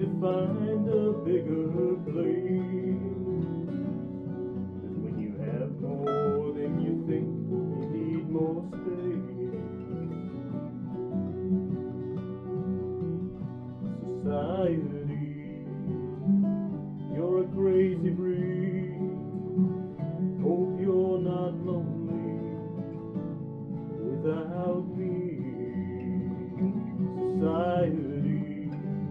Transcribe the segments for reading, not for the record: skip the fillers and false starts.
to find a bigger place. 'Cause when you have more than you think, you need more space. Society, you're a crazy breed. Hope you're not lonely without me. Society,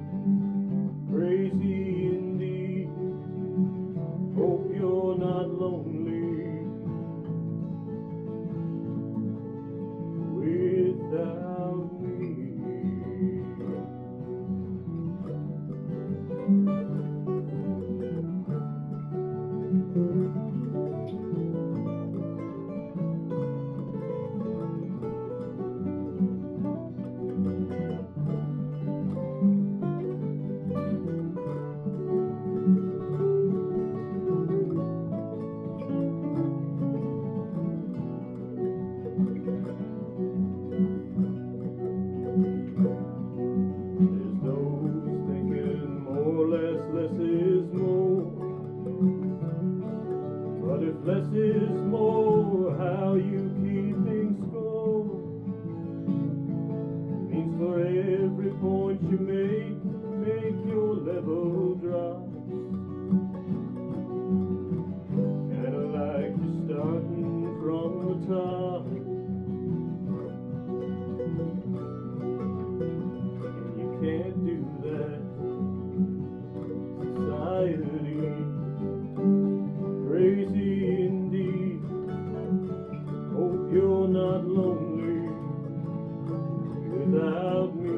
crazy indeed. Hope you're not lonely without me. There's those thinking more, less is more. But if less is more, how you keeping score? Means for every point you make your level drop. Kinda like you're starting from the top. Can't do that. Society, crazy indeed. Hope you're not lonely without me.